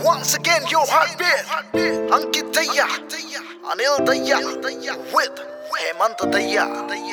Once again, your heartbeat. Ankit Daya, Anil Daya, with Hemant Daya.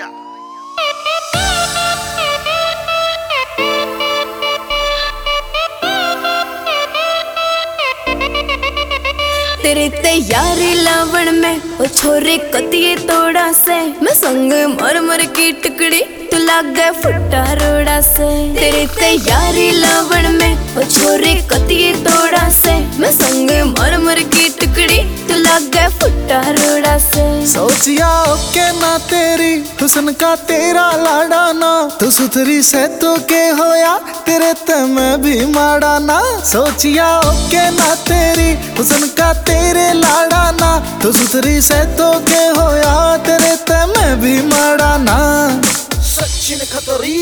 तेरे तैयारी लावण में वो छोरे कतिये तोड़ा से मैं संग मर मर की टुकड़ी तू लग गए फुट्टा रोड़ा से। तेरे तैयारी लावण में वो छोरे कतिये तोड़ा से मैं संग मर मर की टुकड़ी तू लग गए फुट्टा रोड़ा से। सोचिया ओके ना तेरी हुस्न का तेरा लाड़ा ना तू सुथरी से तो के होया तेरे ते मैं भी माड़ा ना। सोचिया ओके ना तेरी हुस्न का तेरे लाड़ा ना तू सुथरी से तो के होया तेरे ते मैं भी माड़ा ना। सचिन खतरी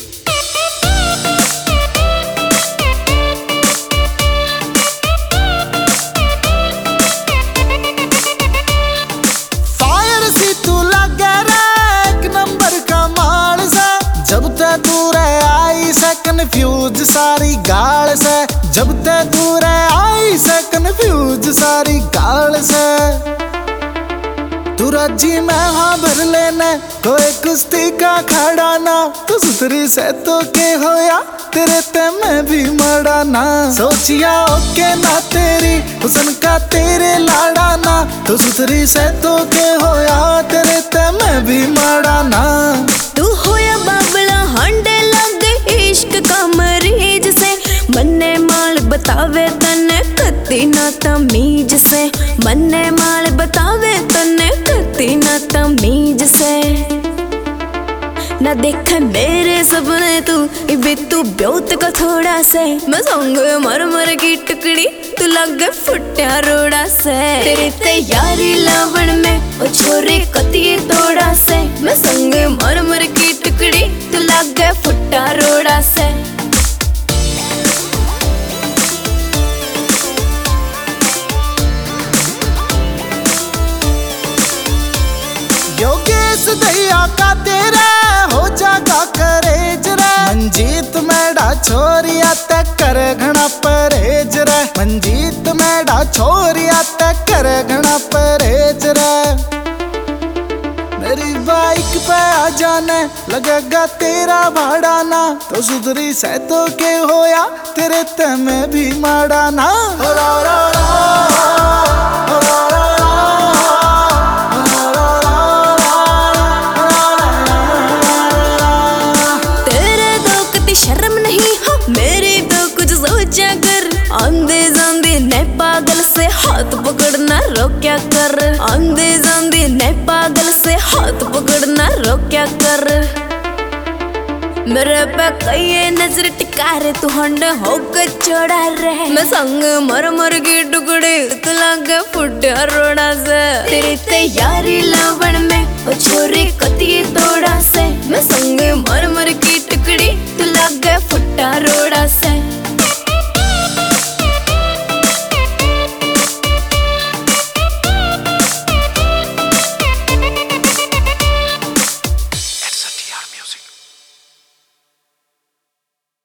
कन्फ्यूज सारी गाल से जब ते दूर आई से कन्फ्यूज सारी गाल से। तू राजी मैं हाँ भर लेने कोई कुश्ती का खड़ा ना तू सुथरी से तो के होया तेरे ते मैं भी मड़ा ना। सोचिया ओके ना तेरी हुस्न का तेरे लाड़ा ना तू सुथरी से तो के होया तेरे ते मैं भी मड़ा ना। तू होया बाबला हांडे इश्क का मरीज से मन्ने माल बतावे तने कती ना तमीज से मन्ने माल बतावे तने कती ना तमीज से। ना देखे मेरे सपने तू इबे तू ब्योत का थोड़ा से मैं संग मर मर की टुकड़ी तू लग फुट्या रोड़ा से। तेरे तैयारी लावण में वो छोरे कतिये तोड़ा से मैं संग मर मर की टुकड़ी तू लग फुट्टा रोड़ा से। योगेश दैया का तेरा हो जागा करेज रे मंजीत मैडा छोरिया ते कर घना परहेज रे मंजीत मैडा छोरिया ते कर घना परहेज रे। मेरी बाइक पे आ जाने लगेगा तेरा भाड़ा ना तो सुधरी से तो के होया तेरे ते मैं भी माड़ा ना। आंधे जांधे ने पागल से हाथ पकड़ना रोक्या कर आंधे जांधे ने पागल से हाथ पकड़ना रोक्या कर। मेरे पे कई नजर टिका रे तू हंड होकर चढ़ा रहे मैं संग मर मर की टुकड़ी तू लग फुट्या रोड़ा से। तेरी तैयारी लावण में वो छोरी